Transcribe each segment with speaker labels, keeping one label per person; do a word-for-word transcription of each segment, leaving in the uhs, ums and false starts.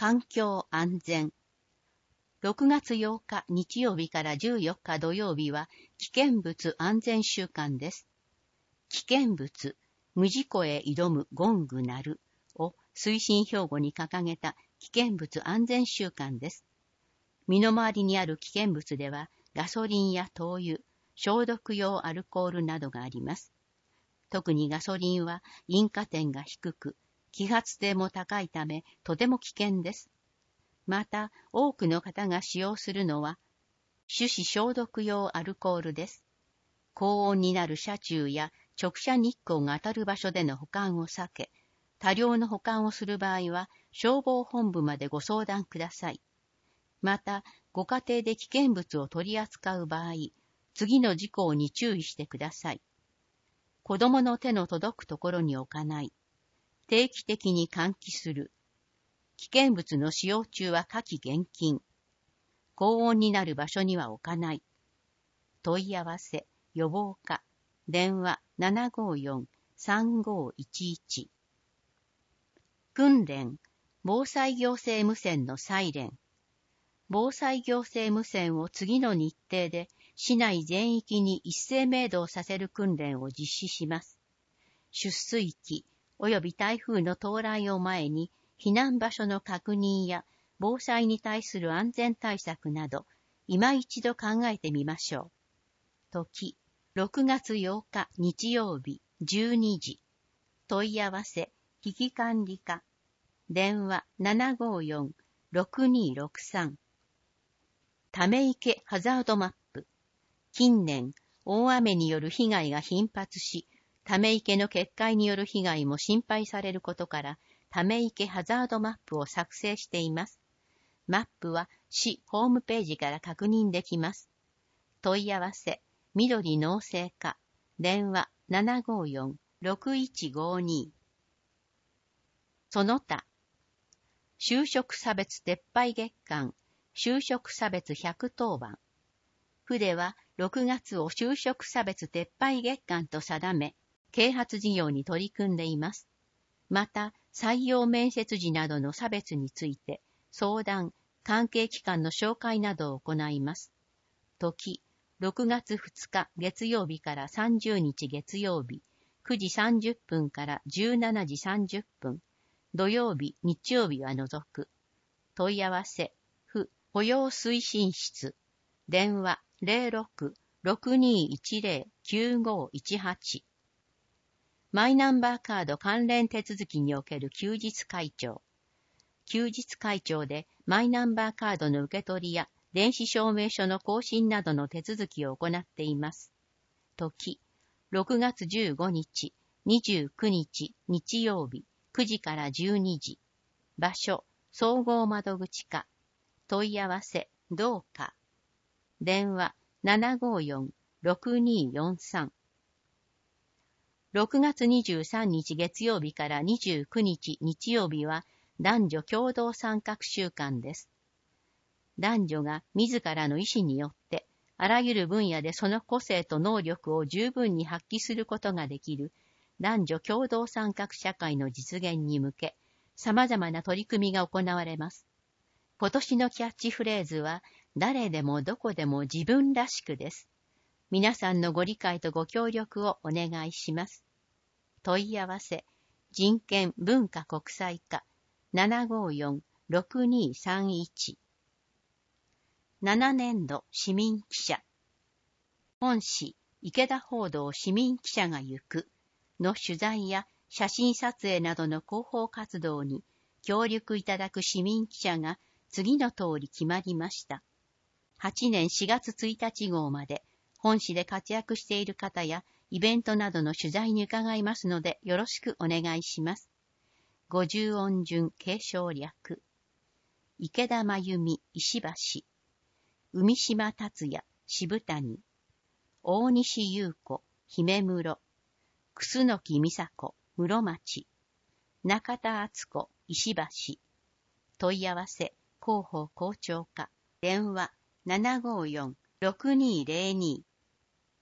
Speaker 1: 環境安全。ろくがつようか日曜日からじゅうよっか土曜日は危険物安全週間です。危険物、無事故へ挑むゴング鳴るを推進標語に掲げた危険物安全週間です。身の回りにある危険物ではガソリンや灯油、消毒用アルコールなどがあります。特にガソリンは引火点が低く、揮発性も高いためとても危険です。また、多くの方が使用するのは、手指消毒用アルコールです。高温になる車中や直射日光が当たる場所での保管を避け、多量の保管をする場合は、消防本部までご相談ください。また、ご家庭で危険物を取り扱う場合、次の事項に注意してください。子供の手の届くところに置かない。定期的に換気する。危険物の使用中は火気厳禁。高温になる場所には置かない。問い合わせ、予防課、電話 ななごよんさんごいちいち。訓練、防災行政無線のサイレン。防災行政無線を次の日程で市内全域に一斉明導させる訓練を実施します。出水期及び台風の到来を前に避難場所の確認や防災に対する安全対策など今一度考えてみましょう。時、ろくがつようか日曜日じゅうにじ。問い合わせ、危機管理課。電話 ななごよんろくにろくさん。ため池ハザードマップ。近年、大雨による被害が頻発し、ため池の決壊による被害も心配されることから、ため池ハザードマップを作成しています。マップは市ホームページから確認できます。問い合わせ、緑農政課。電話 ななごよんろくいちごに。その他、就職差別撤廃月間、就職差別ひゃくとおばん。府ではろくがつを就職差別撤廃月間と定め、啓発事業に取り組んでいます。また、採用面接時などの差別について、相談、関係機関の紹介などを行います。時、ろくがつふつか月曜日からさんじゅうにち月曜日、くじさんじゅっぷんからじゅうしちじさんじゅっぷん、土曜日、日曜日は除く。問い合わせ、府雇用推進室。電話 ゼロろくろくにいちゼロきゅうごいちはち。マイナンバーカード関連手続きにおける休日開帳。休日開帳でマイナンバーカードの受け取りや電子証明書の更新などの手続きを行っています。時、ろくがつじゅうごにち、にじゅうくにち日曜日、くじからじゅうにじ。場所、総合窓口課。問い合わせ、どうか。電話 ななごよんろくによんさん。ろくがつにじゅうさんにち月曜日からにじゅうくにち日曜日は男女共同参画週間です。男女が自らの意思によってあらゆる分野でその個性と能力を十分に発揮することができる男女共同参画社会の実現に向け様々な取り組みが行われます。今年のキャッチフレーズは誰でもどこでも自分らしくです。皆さんのご理解とご協力をお願いします。問い合わせ、人権文化国際課 ななごよんろくにさんいち。ななねんど市民記者。本市池田報道市民記者が行くの取材や写真撮影などの広報活動に協力いただく市民記者が次の通り決まりました。はちねんしがつついたち号まで本市で活躍している方やイベントなどの取材に伺いますのでよろしくお願いします。五十音順継承略。池田真由美石橋。海島達也渋谷。大西優子姫室。楠木美佐子室町。中田敦子石橋。問い合わせ広報校長課。電話 ななごよんろくにゼロに。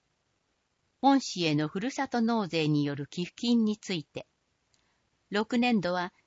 Speaker 1: 本市へのふるさと納税による寄付金について、ろくねんどは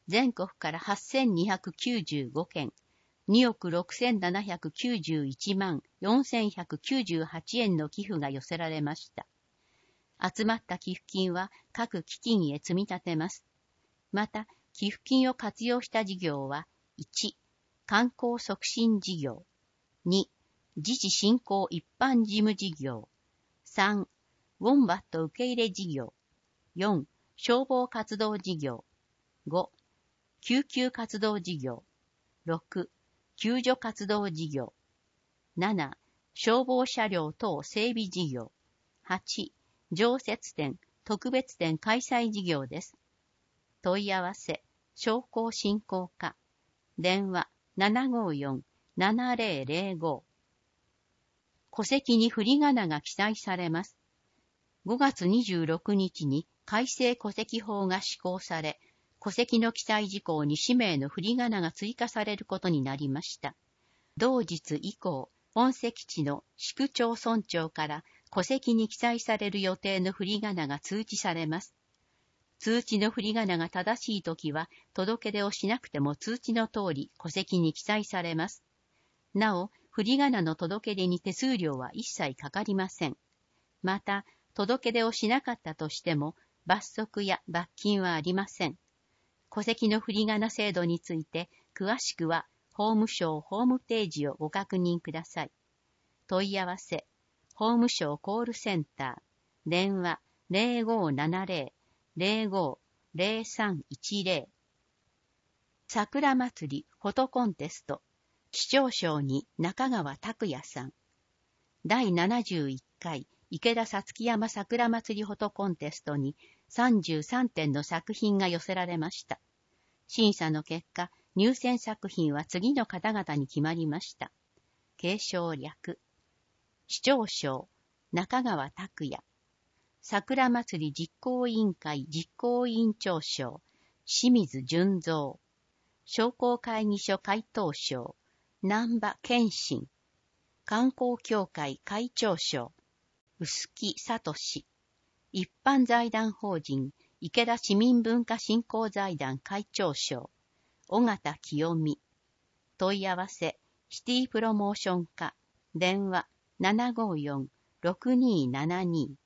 Speaker 1: 全国からはっせんにひゃくきゅうじゅうごけん、におくろくせんななひゃくきゅうじゅういちまんよんせんひゃくきゅうじゅうはちえんの寄付が寄せられました。集まった寄付金は各基金へ積み立てます。また、寄付金を活用した事業は、いち、観光促進事業、に、自治振興一般事務事業、さん、ウォンバット受け入れ事業、よん、消防活動事業、ご、救急活動事業、ろく、救助活動事業、なな、消防車両等整備事業、はち、常設展、特別展開催事業です。問い合わせ、商工振興課、電話 ななごよんななぜろぜろご。戸籍に振り仮名が記載されます。ごがつにじゅうろくにちに改正戸籍法が施行され、戸籍の記載事項に氏名の振り仮名が追加されることになりました。同日以降、本籍地の市区町村長から戸籍に記載される予定の振り仮名が通知されます。通知の振り仮名が正しいときは、届け出をしなくても通知の通り戸籍に記載されます。なお、振り仮名の届け出に手数料は一切かかりません。また、届け出をしなかったとしても、罰則や罰金はありません。戸籍の振り仮名制度について、詳しくは、法務省ホームページをご確認ください。問い合わせ、法務省コールセンター、電話 ゼロごななゼロ ゼロご ゼロさんいちゼロ。桜祭りフォトコンテスト、市長賞に中川拓也さん。だいななじゅういっかい池田さつき山桜祭りフォトコンテストにさんじゅうさんてんの作品が寄せられました。審査の結果、入選作品は次の方々に決まりました。継承略。市長賞、中川拓也。桜祭り実行委員会実行委員長賞、清水純三。商工会議所会頭賞、南波健信。観光協会会長賞、臼木聡。一般財団法人池田市民文化振興財団会長賞、尾形清美。問い合わせ、シティプロモーション課、電話 ななごよんろくにーななに。